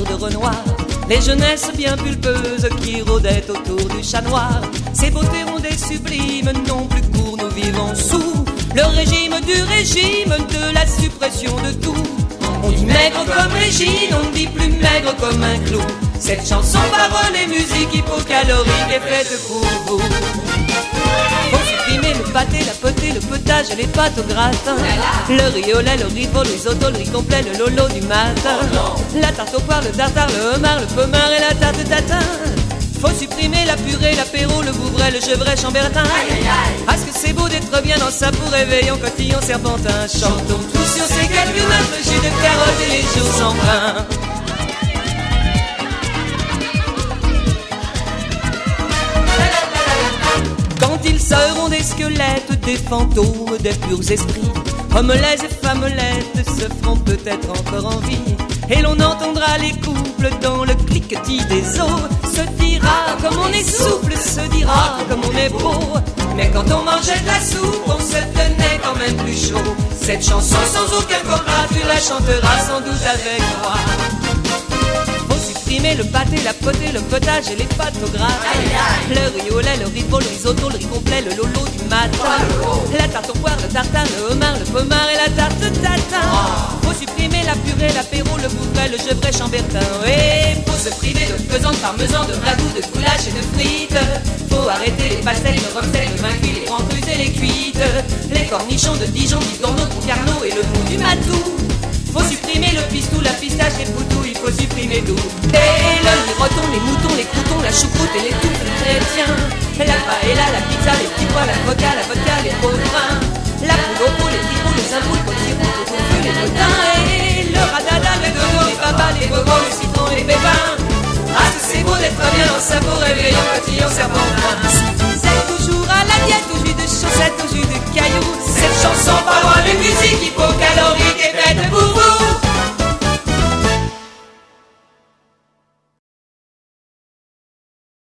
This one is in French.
de Renoir, les jeunesses bien pulpeuses qui rôdaient autour du chat noir. Ces beautés rondes et sublimes non plus court, nous vivons sous le régime du régime de la suppression de tout. On dit maigre comme Régine, on dit plus maigre comme un clou. Cette chanson, paroles et musique hypocalorique est faite pour vous. Faut supprimer le pâté, la potée, le potage et les pâtes au gratin. Le riz au lait, le riz le risotto, le riz complet, le lolo du matin. La tarte au poire, le tartare, le homard, le pommard et la tarte tatin. Faut supprimer la purée, l'apéro, le vouvray, le gevrey, chambertin. Parce que c'est beau d'être bien dans ça pour réveillon, cotillon, serpentin. Chantons tous sur ces calculs, notre jus de carotte et les jours sans pain. Quand ils seront des squelettes, des fantômes, des purs esprits, hommelets et femmelettes se feront peut-être encore en vie. Et l'on entendra les couples dans le cliquetis des os. Se dira comme on est souple, se dira comme on est beau. Mais quand on mangeait de la soupe, on se tenait quand même plus chaud. Cette chanson sans aucun contrat, tu la chanteras sans doute avec moi. Supprimer le pâté, la potée, le potage et les pâtes au gras. Le riz au lait, le riz le risotto, le riz complet, le lolo du matin. La tarte au poire, le tartare, le homard, le pommard et la tarte tatin. Faut supprimer la purée, l'apéro, le bouvray, le gevrey, chambertin. Et faut se priver de pesant, de parmesan, de ragoût, de goulash et de frites. Faut arrêter les pastèques, le rhum-sec, le vin cuit, les rentrées et les cuites. Les cornichons de Dijon, bigorneau, concarneau et le mou du matou. Faut supprimer le pistou, la pistache, les poutous, il faut supprimer tout. Et le liroton, les moutons, les croutons, la choucroute et les touffes chrétiens. La paella, la pizza, les petits pois, la vodka, les pots de vin. La poule au pot, les tipots, les impôts, les potirons, les tofu, les potins. Et le radada, les dodos, les babas, les bobos,